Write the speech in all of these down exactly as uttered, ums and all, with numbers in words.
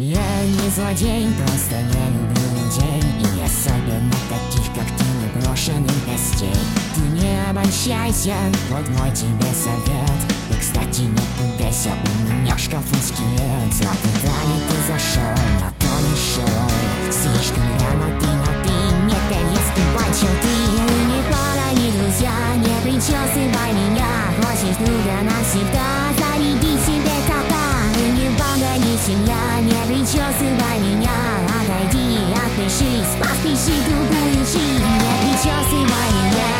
Я не злодей, просто не люблю людей. И особенно таких, как ты, непрошенных гостей. Ты не обольщайся, вот мой тебе совет. И, кстати, не пугайся, у меня в шкафу скелет. А куда ли ты зашел, на то не шел. Слишком рано ты, но ты не переступай черты. Мы не пара, не друзья, не причесывай меня. Хочешь друга навсегда, заряди себе кота. Мы не банда, не семья, не причесывай меня. Отойди, отпишись, поспеши другую жизнь. Не причесывай меня.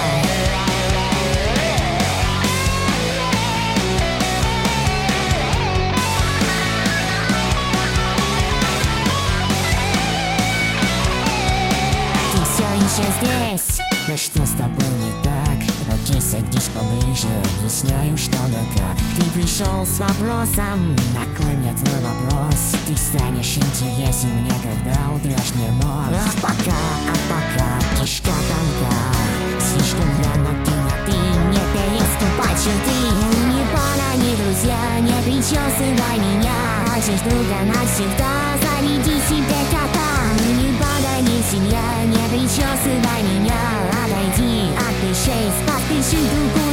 Ты все еще здесь? Да что с тобой не так? Окей, садись поближе, объясняю, что да как. Ты пришел с вопросом, на кой мне твой вопрос? Ты станешь интересен мне, когда утрешь мне мозг. А пока, а пока, кишка тонка. Слишком рано ты, но ты не переступай черты. Не пара, не друзья, не причесывай меня. Хочешь друга навсегда, заведи себе кота. Не пара, не семья, не причесывай меня. Отойди, отпишись, поспеши другу.